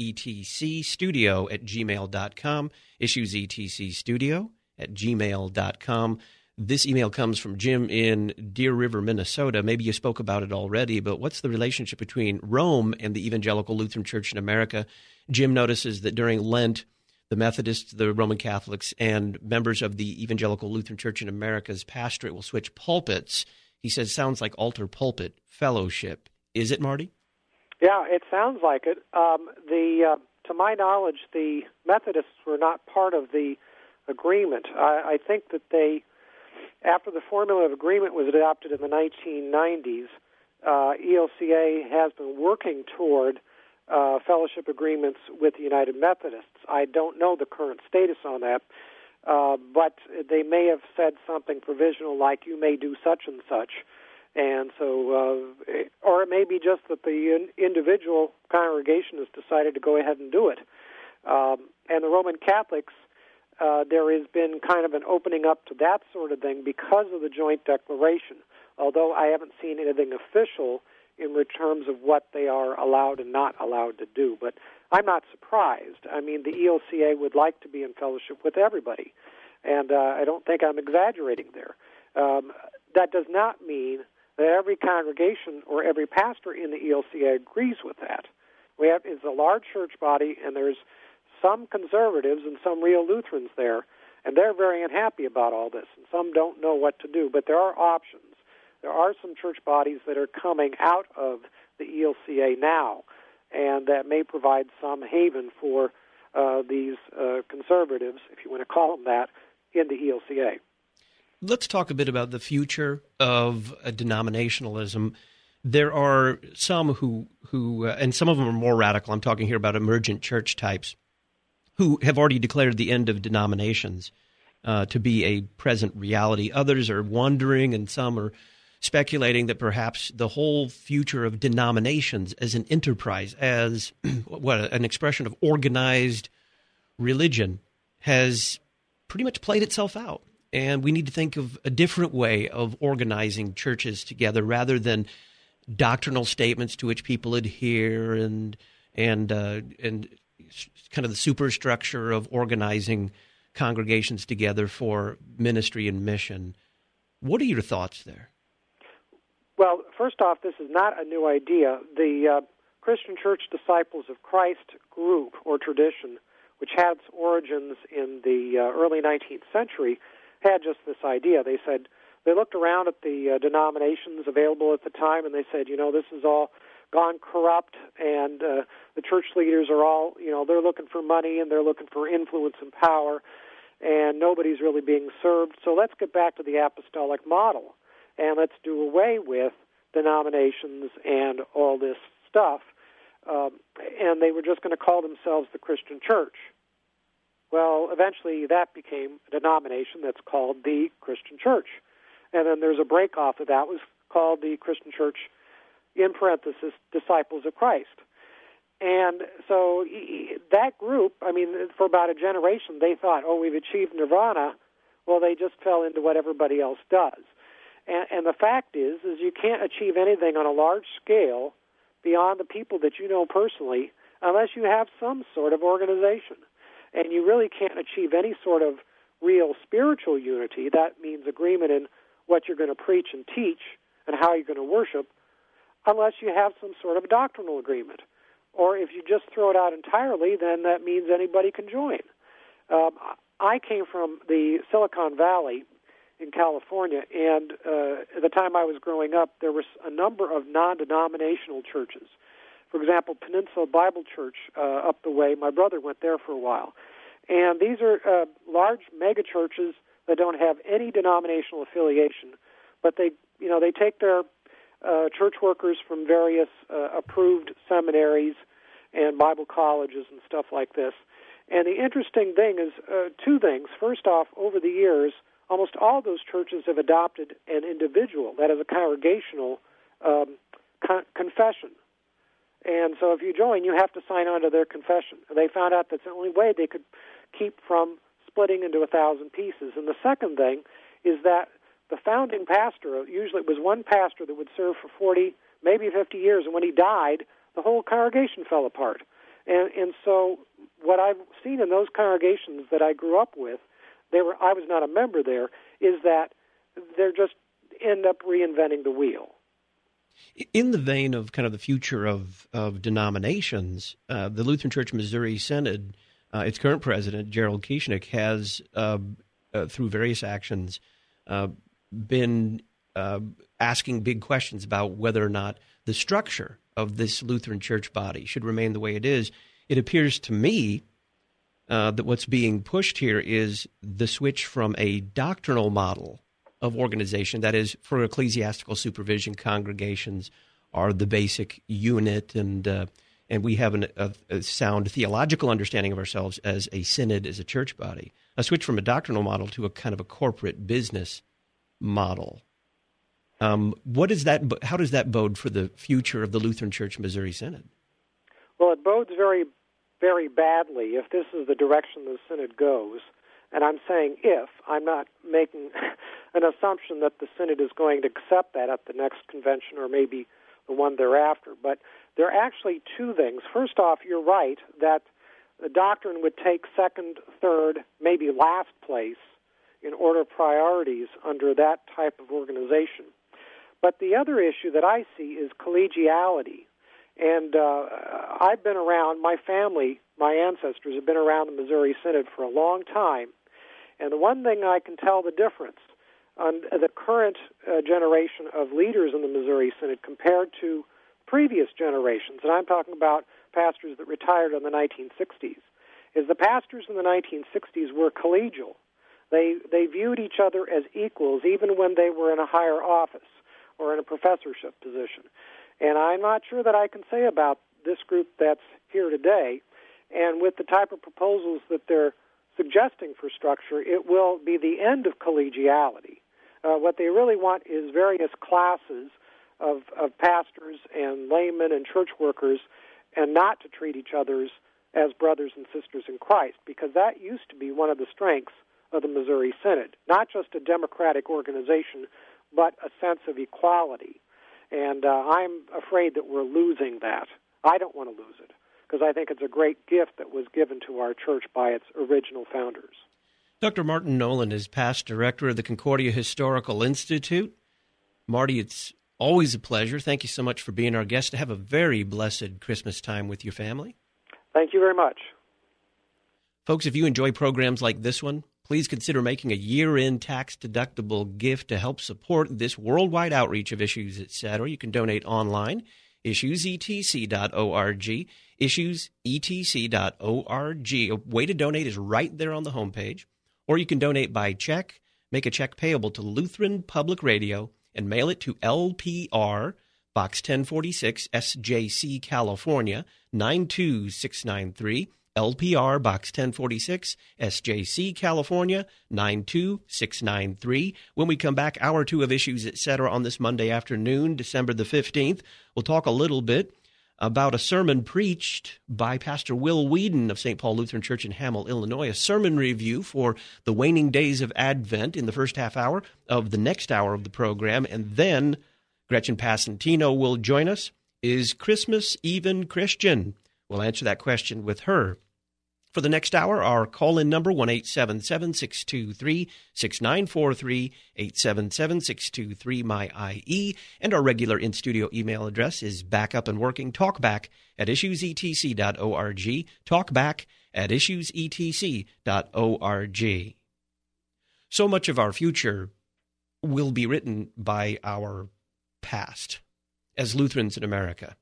Speaker 1: issuesetcstudio at gmail dot com, issuesetcstudio at gmail dot com. This email comes from Jim in Deer River, Minnesota. Maybe you spoke about it already, but what's the relationship between Rome and the Evangelical Lutheran Church in America? Jim notices that during Lent, the Methodists, the Roman Catholics, and members of the Evangelical Lutheran Church in America's pastorate will switch pulpits. He says, sounds like altar pulpit fellowship. Is it, Marty?
Speaker 3: Yeah, it sounds like it. Um, the uh, to my knowledge, the Methodists were not part of the agreement. I, I think that they, after the formula of agreement was adopted in the nineteen nineties, uh, E L C A has been working toward Uh, fellowship agreements with the United Methodists. I don't know the current status on that, uh, but they may have said something provisional like you may do such and such, and so, uh, or it may be just that the in- individual congregation has decided to go ahead and do it. Um, and the Roman Catholics, uh, there has been kind of an opening up to that sort of thing because of the joint declaration, although I haven't seen anything official in terms of what they are allowed and not allowed to do. But I'm not surprised. I mean, the E L C A would like to be in fellowship with everybody, and uh, I don't think I'm exaggerating there. Um, that does not mean that every congregation or every pastor in the E L C A agrees with that. We have it's a large church body, and there's some conservatives and some real Lutherans there, and they're very unhappy about all this, and some don't know what to do. But there are options. There are some church bodies that are coming out of the E L C A now, and that may provide some haven for uh, these uh, conservatives, if you want to call them that, in the E L C A.
Speaker 1: Let's talk a bit about the future of uh, denominationalism. There are some who, who uh, and some of them are more radical. I'm talking here about emergent church types, who have already declared the end of denominations uh, to be a present reality. Others are wondering, and some are speculating that perhaps the whole future of denominations as an enterprise, as what an expression of organized religion, has pretty much played itself out. And we need to think of a different way of organizing churches together rather than doctrinal statements to which people adhere and and uh, and kind of the superstructure of organizing congregations together for ministry and mission. What are your thoughts there?
Speaker 3: Well, first off, this is not a new idea. The uh, Christian Church Disciples of Christ group or tradition, which had its origins in the uh, early nineteenth century, had just this idea. They said, they looked around at the uh, denominations available at the time, and they said, you know, this is all gone corrupt, and uh, the church leaders are all, you know, they're looking for money, and they're looking for influence and power, and nobody's really being served. So let's get back to the apostolic model, and let's do away with denominations and all this stuff. Um, and they were just going to call themselves the Christian Church. Well, eventually that became a denomination that's called the Christian Church. And then there's a break off of that was called the Christian Church, in parenthesis, Disciples of Christ. And so that group, I mean, for about a generation, they thought, oh, we've achieved nirvana. Well, they just fell into what everybody else does. And, and the fact is, is you can't achieve anything on a large scale beyond the people that you know personally unless you have some sort of organization. And you really can't achieve any sort of real spiritual unity. That means agreement in what you're going to preach and teach and how you're going to worship, unless you have some sort of doctrinal agreement. Or if you just throw it out entirely, then that means anybody can join. Um, I came from the Silicon Valley in California, and uh, at the time I was growing up, there was a number of non-denominational churches. For example, Peninsula Bible Church uh, up the way, my brother went there for a while. And these are uh, large mega churches that don't have any denominational affiliation, but they, you know, they take their uh, church workers from various uh, approved seminaries and Bible colleges and stuff like this. And the interesting thing is uh, two things. First off, over the years, almost all those churches have adopted an individual, that is a congregational um, con- confession. And so if you join, you have to sign on to their confession. And they found out that's the only way they could keep from splitting into a thousand pieces. And the second thing is that the founding pastor, usually it was one pastor that would serve for forty, maybe fifty years, and when he died, the whole congregation fell apart. And and so what I've seen in those congregations that I grew up with, they were I was not a member there, is that they're just end up reinventing the wheel.
Speaker 1: In the vein of kind of the future of, of denominations, uh, the Lutheran Church Missouri Synod, uh, its current president, Gerald Kieschnick, has, uh, uh, through various actions, uh, been uh, asking big questions about whether or not the structure of this Lutheran church body should remain the way it is. It appears to me uh, that what's being pushed here is the switch from a doctrinal model of organization, that is, for ecclesiastical supervision, congregations are the basic unit, and uh, and we have an, a, a sound theological understanding of ourselves as a synod, as a church body. A switch from a doctrinal model to a kind of a corporate business model. Um, what is that? How does that bode for the future of the Lutheran Church Missouri Synod?
Speaker 3: Well, it bodes very, very badly if this is the direction the synod goes. And I'm saying if. I'm not making an assumption that the synod is going to accept that at the next convention or maybe the one thereafter. But there are actually two things. First off, you're right that the doctrine would take second, third, maybe last place in order of priorities under that type of organization. But the other issue that I see is collegiality. And uh, I've been around, my family, my ancestors have been around the Missouri Synod for a long time. And the one thing I can tell the difference on the current uh, generation of leaders in the Missouri Synod compared to previous generations, and I'm talking about pastors that retired in the nineteen sixties, is the pastors in the nineteen sixties were collegial. They they viewed each other as equals even when they were in a higher office or in a professorship position. And I'm not sure that I can say about this group that's here today. And with the type of proposals that they're suggesting for structure, it will be the end of collegiality. Uh, what they really want is various classes of, of pastors and laymen and church workers, and not to treat each other as brothers and sisters in Christ, because that used to be one of the strengths of the Missouri Synod, not just a democratic organization, but a sense of equality. And uh, I'm afraid that we're losing that. I don't want to lose it, because I think it's a great gift that was given to our church by its original founders.
Speaker 1: Doctor Martin Nolan is past director of the Concordia Historical Institute. Marty, it's always a pleasure. Thank you so much for being our guest. Have a very blessed Christmas time with your family.
Speaker 3: Thank you very much.
Speaker 1: Folks, if you enjoy programs like this one, please consider making a year-end tax-deductible gift to help support this worldwide outreach of Issues, et cetera. You can donate online, issues e t c dot org, issues e t c dot org. A way to donate is right there on the homepage. Or you can donate by check, make a check payable to Lutheran Public Radio, and mail it to L P R, Box ten forty-six, S J C, California, nine two six nine three. L P R, Box ten forty-six, S J C, California, nine two six nine three. When we come back, hour two of Issues, et cetera, on this Monday afternoon, December the fifteenth, we'll talk a little bit about a sermon preached by Pastor Will Whedon of Saint Paul Lutheran Church in Hamel, Illinois, a sermon review for the waning days of Advent in the first half hour of the next hour of the program. And then Gretchen Passantino will join us. Is Christmas even Christian? We'll answer that question with her. For the next hour, our call-in number, one eight seven seven, six two three, six nine four three, eight seven seven, six two three, M Y I E, and our regular in-studio email address is back up and working, talkback at issues e t c dot org, talkback at issues e t c dot org. So much of our future will be written by our past as Lutherans in America.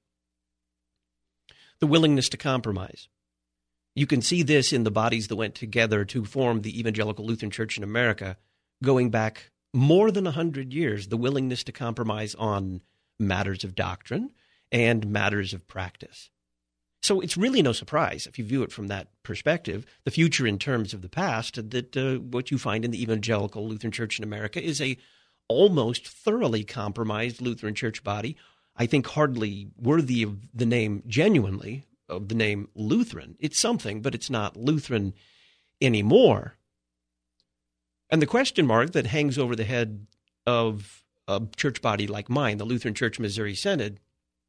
Speaker 1: The willingness to compromise. You can see this in the bodies that went together to form the Evangelical Lutheran Church in America, going back more than one hundred years, the willingness to compromise on matters of doctrine and matters of practice. So it's really no surprise, if you view it from that perspective, the future in terms of the past, that uh, what you find in the Evangelical Lutheran Church in America is a almost thoroughly compromised Lutheran church body, I think hardly worthy of the name genuinely, of the name Lutheran. It's something, but it's not Lutheran anymore. And the question mark that hangs over the head of a church body like mine, the Lutheran Church Missouri Synod,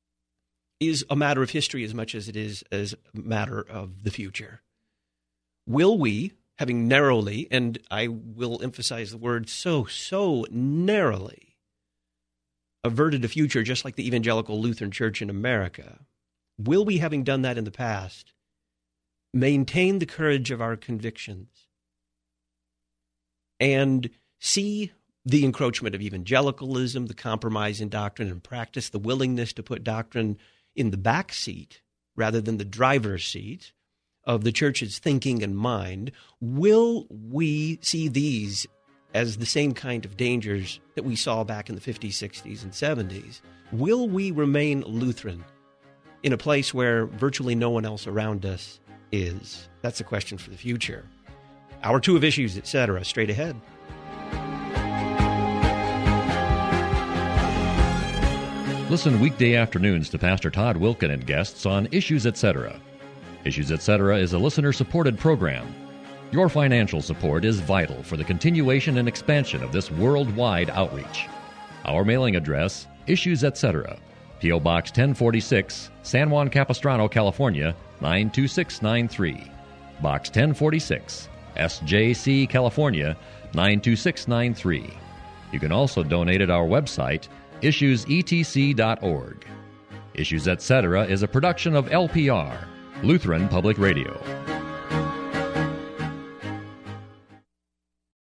Speaker 1: is a matter of history as much as it is as a matter of the future. Will we, having narrowly, and I will emphasize the word so, so narrowly, averted a future just like the Evangelical Lutheran Church in America, will we, having done that in the past, maintain the courage of our convictions and see the encroachment of evangelicalism, the compromise in doctrine and practice, the willingness to put doctrine in the back seat rather than the driver's seat of the church's thinking and mind? Will we see these as the same kind of dangers that we saw back in the fifties, sixties, and seventies? Will we remain Lutheran in a place where virtually no one else around us is? That's a question for the future. Hour two of Issues, et cetera, straight ahead.
Speaker 5: Listen weekday afternoons to Pastor Todd Wilken and guests on Issues, et cetera. Issues, et cetera is a listener-supported program. Your financial support is vital for the continuation and expansion of this worldwide outreach. Our mailing address, Issues, et cetera, P O. Box ten forty-six, San Juan Capistrano, California, nine two six nine three. Box ten forty-six, S J C, California, nine two six nine three. You can also donate at our website, issues e t c dot org. Issues Etc. is a production of L P R, Lutheran Public Radio.